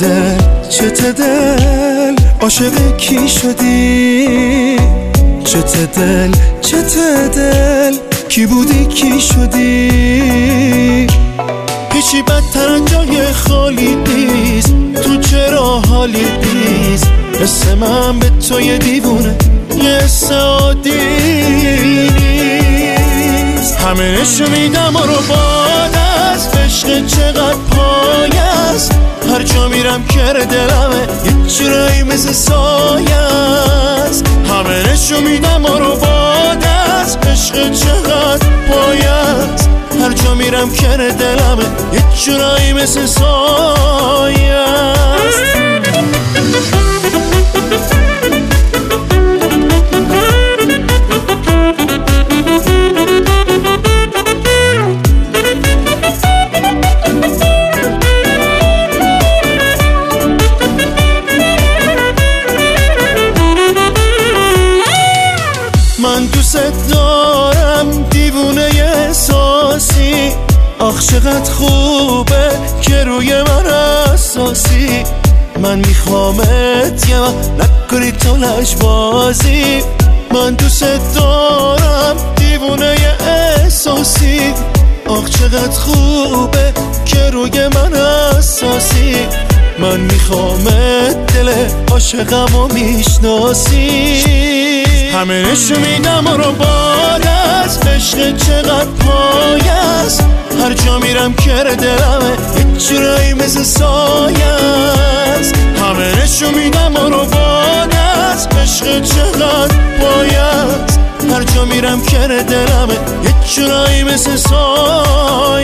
دل عاشق کی شدی؟ چته دل کی بودی کی شدی؟ هیچی بدتر از جای خالی نیست، تو چرا حالی نیست؟ مثل من به تو یه دیوونه یه سادی نیست. همه نشو میدم رو باد است، عشق چقدر پای است، هر جا میرم کر دلمه یه جورایی مثل سایه است. همه نشو میدم رو باد است، عشق چقدر پای است، هر جا میرم کر دلمه یه جورایی مثل سایه است. من دوست دارم دیوونه احساسی، آخ چقدر خوبه که روی من اساسی. من میخوامت یه وقت نکنی تو لجبازی. من دوست دارم دیوونه احساسی، آخ چقدر خوبه که روی من اساسی. من میخوامت دل عاشقمو میشناسی. همه نشو میدم رو باد است، عشق چقدر پای است، هر جا میرم کر دلمه یه جورایی مثل سایه است. همه نشو میدم رو باد است، عشق چقدر پای است، هر جا میرم کر دلمه یه جورایی مثل سایه